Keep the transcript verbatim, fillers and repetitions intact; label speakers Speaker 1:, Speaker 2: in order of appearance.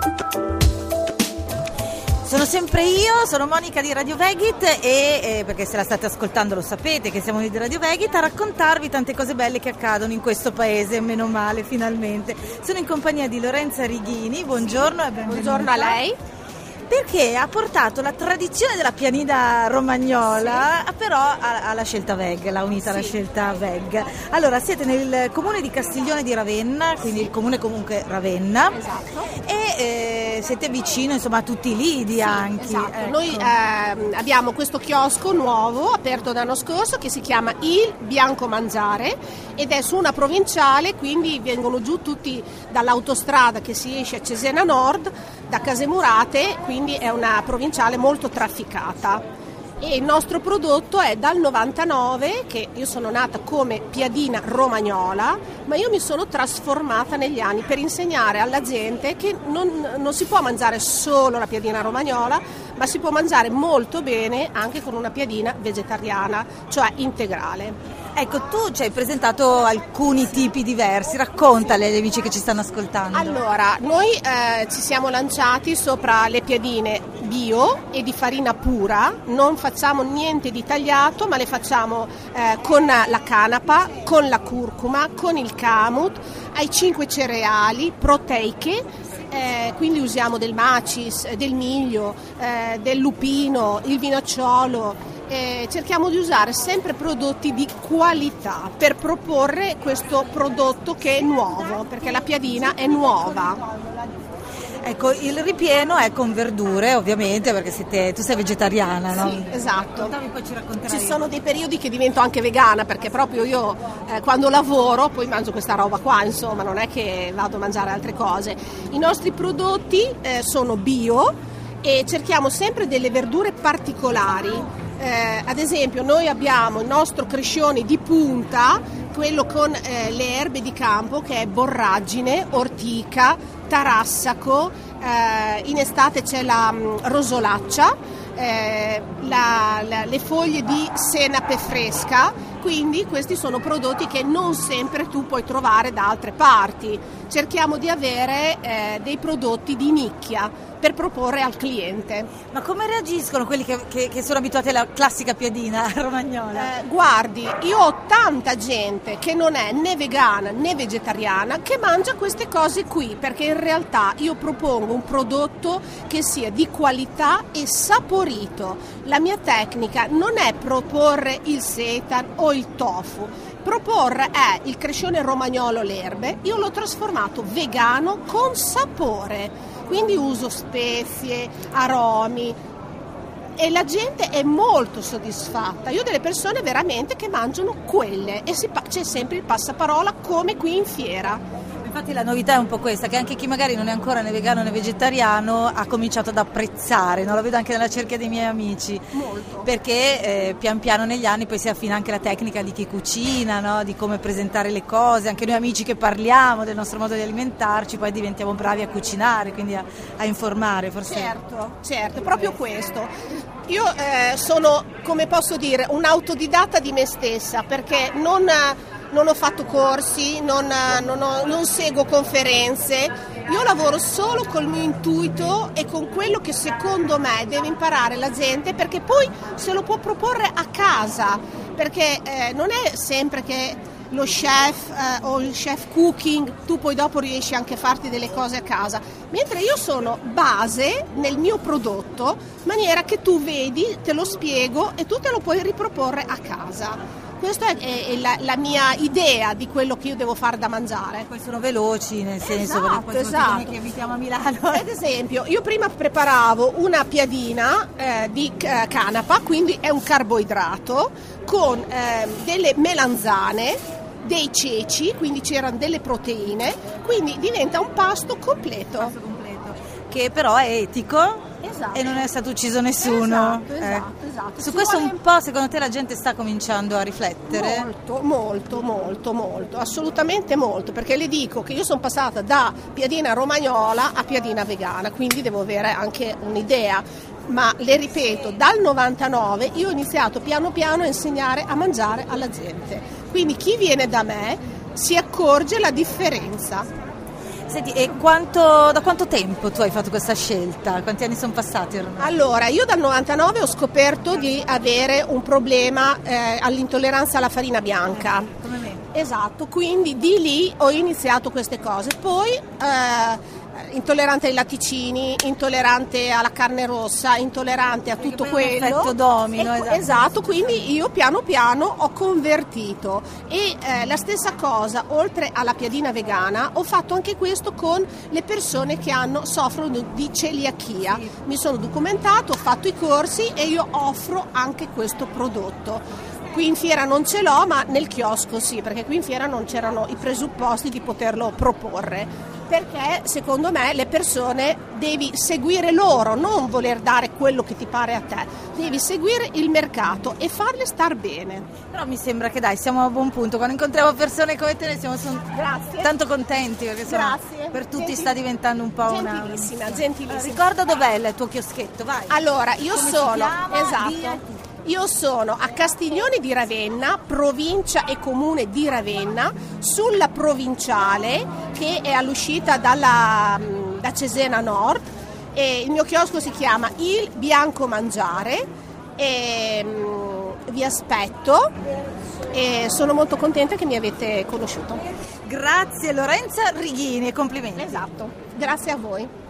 Speaker 1: Sono sempre io, sono Monica di Radio Vegit e eh, perché se la state ascoltando lo sapete che siamo noi di Radio Vegit a raccontarvi tante cose belle che accadono in questo paese, meno male finalmente. Sono in compagnia di Lorenza Righini, buongiorno e benvenuta.
Speaker 2: Buongiorno a lei.
Speaker 1: Perché ha portato la tradizione della pianina romagnola, sì, però alla scelta veg, l'ha unita alla sì. scelta veg. Allora, siete nel comune di Castiglione di Ravenna, quindi sì. il comune comunque Ravenna.
Speaker 2: Esatto.
Speaker 1: E eh, siete vicino, insomma, a tutti i lidi sì, anche.
Speaker 2: Esatto.
Speaker 1: Ecco.
Speaker 2: Noi eh, abbiamo questo chiosco nuovo, aperto l'anno scorso, che si chiama Il Bianco Mangiare ed è su una provinciale, quindi vengono giù tutti dall'autostrada che si esce a Cesena Nord, da Casemurate, quindi è una provinciale molto trafficata. E il nostro prodotto è dal novantanove, che io sono nata come piadina romagnola, ma io mi sono trasformata negli anni per insegnare alla gente che non, non si può mangiare solo la piadina romagnola, ma si può mangiare molto bene anche con una piadina vegetariana, cioè integrale.
Speaker 1: Ecco, tu ci hai presentato alcuni tipi diversi, raccontale agli amici che ci stanno ascoltando.
Speaker 2: Allora, noi eh, ci siamo lanciati sopra le piadine bio e di farina pura, non facciamo niente di tagliato, ma le facciamo eh, con la canapa, con la curcuma, con il kamut, ai cinque cereali, proteiche, eh, quindi usiamo del macis, del miglio, eh, del lupino, il vinacciolo. Eh, cerchiamo di usare sempre prodotti di qualità per proporre questo prodotto che è nuovo, perché la piadina è nuova.
Speaker 1: Ecco, il ripieno è con verdure ovviamente, perché siete, tu sei vegetariana, no?
Speaker 2: Sì, esatto.
Speaker 1: Poi ci racconterai.
Speaker 2: Ci sono dei periodi che divento anche vegana, perché proprio io eh, quando lavoro poi mangio questa roba qua, insomma, non è che vado a mangiare altre cose. I nostri prodotti eh, sono bio e cerchiamo sempre delle verdure particolari. Eh, ad esempio noi abbiamo il nostro crescione di punta, quello con eh, le erbe di campo, che è borragine, ortica, tarassaco, eh, in estate c'è la mh, rosolaccia, eh, la, la, le foglie di senape fresca, quindi questi sono prodotti che non sempre tu puoi trovare da altre parti. Cerchiamo di avere eh, dei prodotti di nicchia per proporre al cliente.
Speaker 1: Ma come reagiscono quelli che, che, che sono abituati alla classica piadina romagnola?
Speaker 2: Eh, guardi, io ho tanta gente che non è né vegana né vegetariana che mangia queste cose qui, perché in realtà io propongo un prodotto che sia di qualità e saporito. La mia tecnica non è proporre il seitan o il tofu. Proporre è il crescione romagnolo l'erbe, io l'ho trasformato vegano con sapore, quindi uso spezie, aromi e la gente è molto soddisfatta. Io ho delle persone veramente che mangiano quelle e si, c'è sempre il passaparola come qui in fiera.
Speaker 1: Infatti la novità è un po' questa, che anche chi magari non è ancora né vegano né vegetariano ha cominciato ad apprezzare, no? Lo vedo anche nella cerchia dei miei amici.
Speaker 2: Molto.
Speaker 1: Perché eh, pian piano negli anni poi si affina anche la tecnica di chi cucina, no? Di come presentare le cose, anche noi amici che parliamo del nostro modo di alimentarci, poi diventiamo bravi a cucinare, quindi a, a informare forse.
Speaker 2: Certo, certo, proprio questo. Io eh, sono, come posso dire, un'autodidatta di me stessa, perché non... non ho fatto corsi, non, non, ho, non seguo conferenze, io lavoro solo col mio intuito e con quello che secondo me deve imparare la gente, perché poi se lo può proporre a casa, perché eh, non è sempre che lo chef eh, o il chef cooking tu poi dopo riesci anche a farti delle cose a casa, mentre io sono base nel mio prodotto, in maniera che tu vedi, te lo spiego e tu te lo puoi riproporre a casa. Questa è, è la, la mia idea di quello che io devo fare da mangiare.
Speaker 1: Poi sono veloci, nel senso,
Speaker 2: esatto,
Speaker 1: perché poi
Speaker 2: esatto.
Speaker 1: Noi che abitiamo a Milano.
Speaker 2: Ad esempio, io prima preparavo una piadina eh, di eh, canapa, quindi è un carboidrato, con eh, delle melanzane, dei ceci, quindi c'erano delle proteine, quindi diventa un pasto completo.
Speaker 1: Pasto completo. Che però è etico. Esatto. E non è stato ucciso nessuno.
Speaker 2: Esatto, esatto,
Speaker 1: eh.
Speaker 2: esatto.
Speaker 1: Su
Speaker 2: Ci
Speaker 1: questo
Speaker 2: vuole...
Speaker 1: un po' secondo te la gente sta cominciando a riflettere?
Speaker 2: Molto, molto, molto, molto, assolutamente molto, perché le dico che io sono passata da piadina romagnola a piadina vegana, quindi devo avere anche un'idea. Ma le ripeto, dal novantanove io ho iniziato piano piano a insegnare a mangiare alla gente. Quindi chi viene da me si accorge la differenza.
Speaker 1: Senti, e quanto, da quanto tempo tu hai fatto questa scelta? Quanti anni sono passati ormai?
Speaker 2: Allora, io dal novantanove ho scoperto di avere un problema eh, all'intolleranza alla farina bianca.
Speaker 1: Come me.
Speaker 2: Esatto, quindi di lì ho iniziato queste cose. Poi eh, intollerante ai latticini, intollerante alla carne rossa, intollerante a
Speaker 1: Perché
Speaker 2: tutto
Speaker 1: poi è un
Speaker 2: quello.
Speaker 1: effetto domino,
Speaker 2: E-
Speaker 1: esatto.
Speaker 2: esatto, quindi io piano piano ho convertito e eh, la stessa cosa, oltre alla piadina vegana, ho fatto anche questo con le persone che hanno, soffrono di celiachia.
Speaker 1: Sì.
Speaker 2: Mi sono documentato, ho fatto i corsi e io offro anche questo prodotto. Qui in fiera non ce l'ho, ma nel chiosco sì, perché qui in fiera non c'erano i presupposti di poterlo proporre. Perché secondo me le persone devi seguire loro, non voler dare quello che ti pare a te, devi seguire il mercato e farle star bene.
Speaker 1: Però mi sembra che dai, siamo a buon punto. Quando incontriamo persone come te ne siamo son-
Speaker 2: Grazie.
Speaker 1: tanto contenti, perché insomma,
Speaker 2: Grazie.
Speaker 1: per tutti
Speaker 2: Gentil-
Speaker 1: sta diventando un po' una...
Speaker 2: Gentilissima, gentilissima.
Speaker 1: Ricorda dov'è il tuo chioschetto, vai.
Speaker 2: Allora, io
Speaker 1: Come si
Speaker 2: sono,
Speaker 1: chiama?
Speaker 2: esatto,
Speaker 1: Via-
Speaker 2: io sono a Castiglione di Ravenna, provincia e comune di Ravenna, sulla provinciale che è all'uscita dalla, da Cesena Nord. E il mio chiosco si chiama Il Bianco Mangiare e mm, vi aspetto e sono molto contenta che mi avete conosciuto.
Speaker 1: Grazie Lorenza Righini e complimenti.
Speaker 2: Esatto, grazie a voi.